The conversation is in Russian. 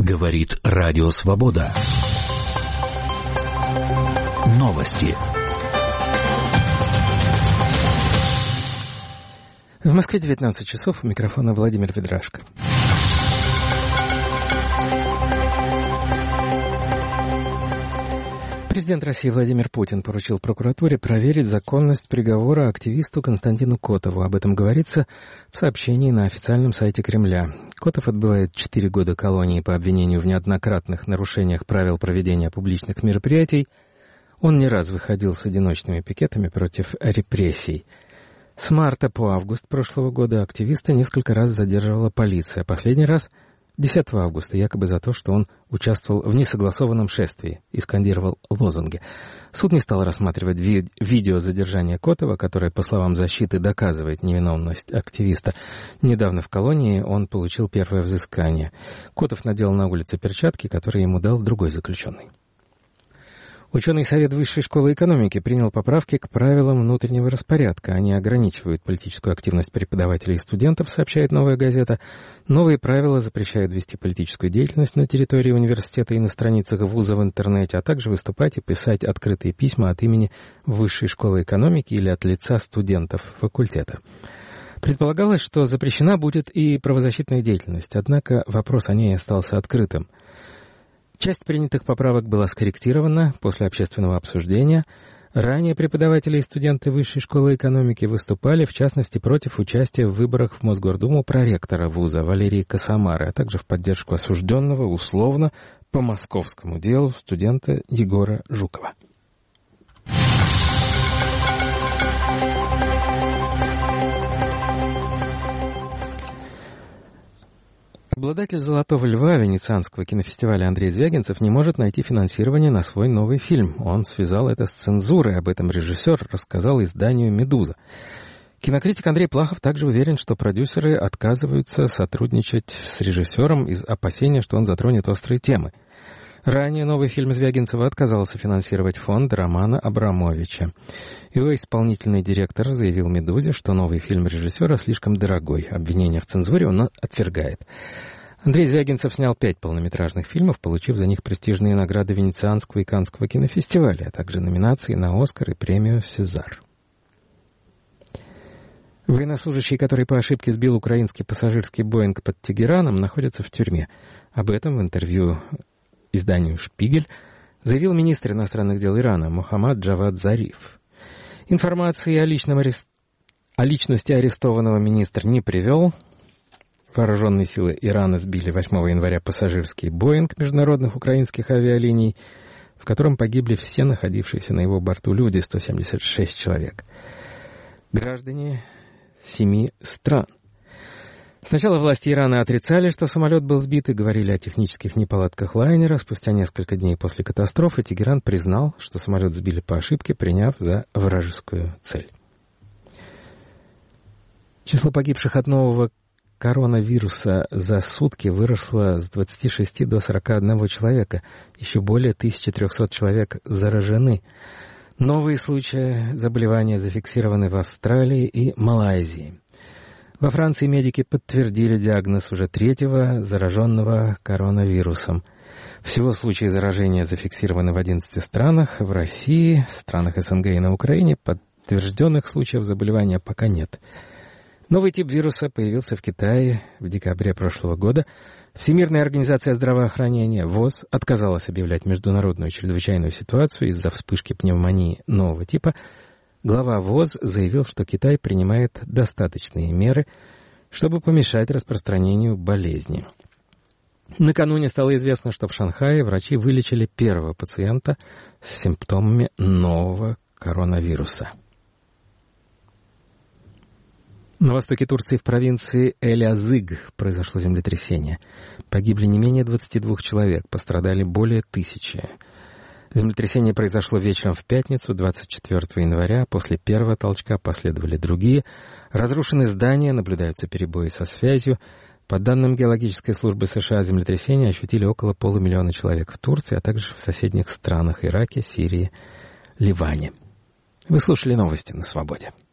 Говорит Радио Свобода. Новости. В Москве 19 часов. У микрофона Владимир Ведрашко. Президент России Владимир Путин поручил прокуратуре проверить законность приговора активисту Константину Котову. Об этом говорится в сообщении на официальном сайте Кремля. Котов отбывает 4 года колонии по обвинению в неоднократных нарушениях правил проведения публичных мероприятий. Он не раз выходил с одиночными пикетами против репрессий. С марта по август прошлого года активиста несколько раз задерживала полиция. Последний раз 10 августа, якобы за то, что он участвовал в несогласованном шествии и скандировал лозунги. Суд не стал рассматривать видео задержания Котова, которое, по словам защиты, доказывает невиновность активиста. Недавно в колонии он получил первое взыскание. Котов надел на улице перчатки, которые ему дал другой заключенный. Ученый совет Высшей школы экономики принял поправки к правилам внутреннего распорядка. Они ограничивают политическую активность преподавателей и студентов, сообщает «Новая газета». Новые правила запрещают вести политическую деятельность на территории университета и на страницах вуза в интернете, а также выступать и писать открытые письма от имени Высшей школы экономики или от лица студентов факультета. Предполагалось, что запрещена будет и правозащитная деятельность, однако вопрос о ней остался открытым. Часть принятых поправок была скорректирована после общественного обсуждения. Ранее преподаватели и студенты Высшей школы экономики выступали, в частности, против участия в выборах в Мосгордуму проректора вуза Валерии Косомары, а также в поддержку осужденного условно по московскому делу студента Егора Жукова. Обладатель «Золотого льва» Венецианского кинофестиваля Андрей Звягинцев не может найти финансирование на свой новый фильм. Он связал это с цензурой. Об этом режиссер рассказал изданию «Медуза». Кинокритик Андрей Плахов также уверен, что продюсеры отказываются сотрудничать с режиссером из опасения, что он затронет острые темы. Ранее новый фильм Звягинцева отказался финансировать фонд Романа Абрамовича. Его исполнительный директор заявил «Медузе», что новый фильм режиссера слишком дорогой. Обвинения в цензуре он отвергает. Андрей Звягинцев снял 5 полнометражных фильмов, получив за них престижные награды Венецианского и Каннского кинофестиваля, а также номинации на «Оскар» и премию «Сезар». Военнослужащий, который по ошибке сбил украинский пассажирский «Боинг» под Тегераном, находится в тюрьме. Об этом в интервью изданию «Шпигель» заявил министр иностранных дел Ирана Мохаммад Джавад Зариф. Информации о личности арестованного министр не привел. Вооруженные силы Ирана сбили 8 января пассажирский «Боинг» международных украинских авиалиний, в котором погибли все находившиеся на его борту люди, 176 человек. Граждане 7 стран. Сначала власти Ирана отрицали, что самолет был сбит, и говорили о технических неполадках лайнера. Спустя несколько дней после катастрофы Тегеран признал, что самолет сбили по ошибке, приняв за вражескую цель. Число погибших от нового коронавируса за сутки выросло с 26 до 41 человека. Еще более 1300 человек заражены. Новые случаи заболевания зафиксированы в Австралии и Малайзии. Во Франции медики подтвердили диагноз уже 3-го зараженного коронавирусом. Всего случаи заражения зафиксированы в 11 странах. В России, странах СНГ и на Украине подтвержденных случаев заболевания пока нет. Новый тип вируса появился в Китае в декабре прошлого года. Всемирная организация здравоохранения ВОЗ отказалась объявлять международную чрезвычайную ситуацию из-за вспышки пневмонии нового типа. Глава ВОЗ заявил, что Китай принимает достаточные меры, чтобы помешать распространению болезни. Накануне стало известно, что в Шанхае врачи вылечили первого пациента с симптомами нового коронавируса. На востоке Турции в провинции Элязыг произошло землетрясение. Погибли не менее 22 человек, пострадали более 1000. Землетрясение произошло вечером в пятницу, 24 января. После первого толчка последовали другие. Разрушены здания, наблюдаются перебои со связью. По данным Геологической службы США, землетрясение ощутили около 500 000 человек в Турции, а также в соседних странах Ираке, Сирии, Ливане. Вы слушали новости на Свободе.